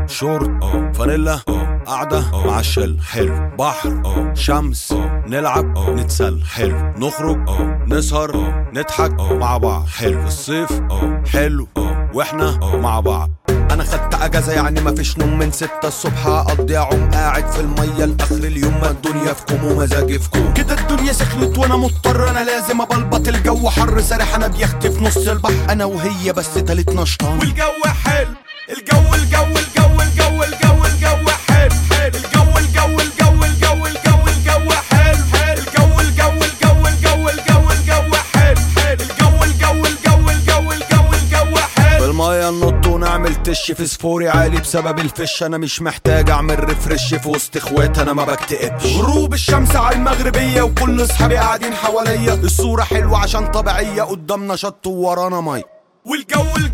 شورت فانيلا قعدة مع الشل حلو بحر شمس نلعب نتسل حلو نخرج نسهر نضحك مع بعض حلو الصيف حلو واحنا مع بعض. انا خدت اجازة يعني مفيش نوم من 6 الصبح اقضي اعوم قاعد في المية لاخر اليوم ما الدنيا في كوم ومزاجي في كوم كده الدنيا سخنت وانا مضطر انا لازم ابلبط الجو حر سارح انا بيختي في نص البحر انا وهي بس تالت نشطان والجو حلو الجو حلو بالمية ننط ونعمل تش في سفوري عالي بسبب الفش انا مش محتاج اعمل ريفرش في وسط اخوات انا ما بكتئبش غروب الشمس على المغربية وكل اصحابي قاعدين حواليا الصورة حلوة عشان طبيعية قدامنا شط وورانا مي والجو حلو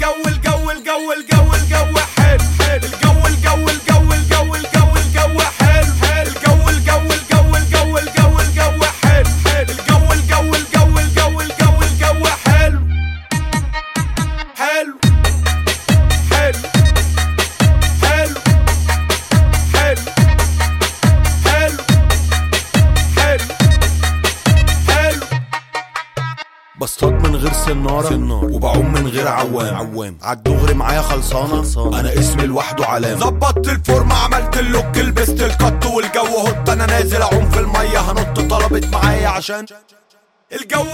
بصطاد من غير سنارة وبعوم من غير عوام عالدغري معايا خلصانة انا اسمي لوحده علامة ظبطت الفورمة عملت اللوك لبست الكت والجو هوت انا نازل اعوم في المية هنط طلبت معايا عشان الجو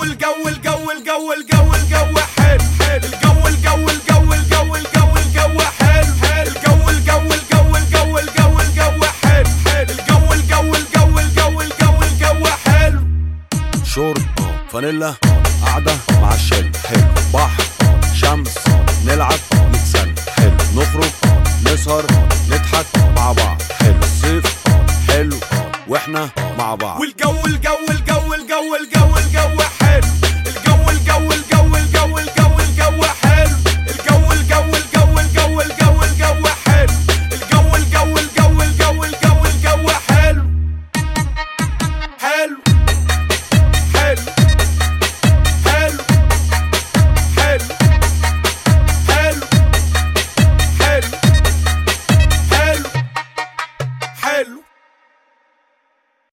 حلو شورت فانيلا قعدة مع الشل حلو بحر شمس نلعب نتسل حلو نخرج نسهر نضحك مع بعض حلو الصيف حلو واحنا مع بعض والجو